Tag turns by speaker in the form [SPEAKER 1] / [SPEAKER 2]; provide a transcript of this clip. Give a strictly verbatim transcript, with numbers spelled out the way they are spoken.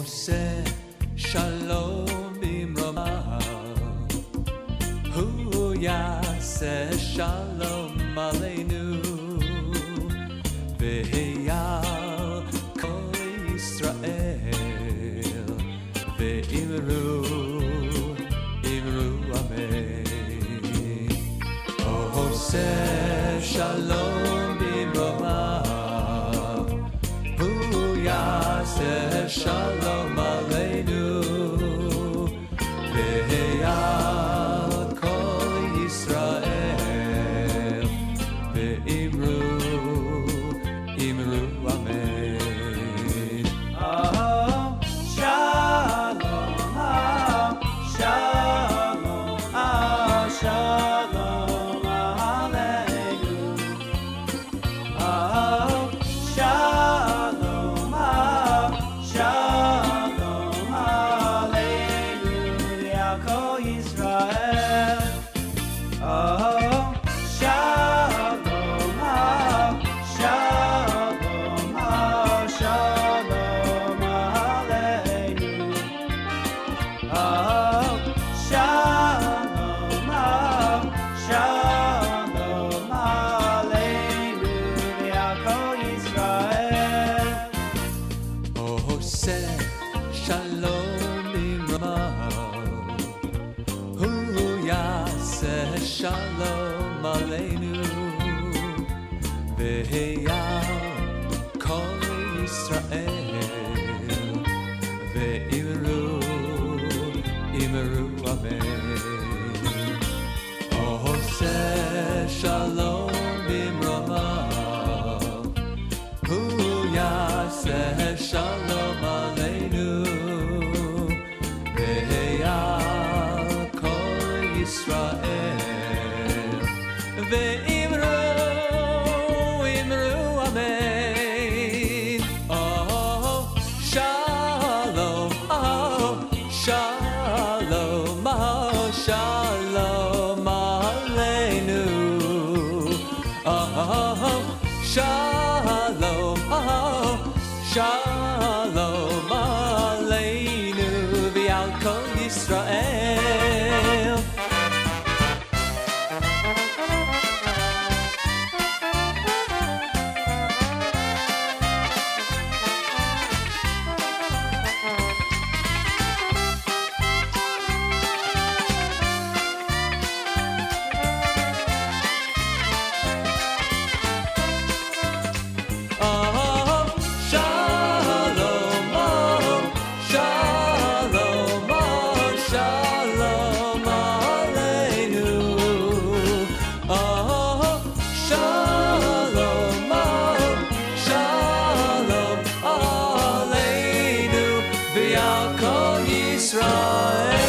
[SPEAKER 1] עושה שלום במרומיו, הוא יעשה שלום עלינו, ויעל כל ישראל, ואמרו, אמרו אמן. עושה שלום במרומיו, הוא יעשה שלום עלינו, ויעל כל ישראל, ואמרו, אמרו אמן. Shalom aleinu, v'heyal kol Yisrael, ve'imru, imru amen. Oseh shalom bimromav, hu yaseh shalom aleinu, v'heyal kol Yisrael, ve'imru, imru amen. Oh, shalom, oh, shalom, oh, shalom aleinu. Oh, shalom, oh, shalom aleinu, ve'al kol Yisrael. Israel.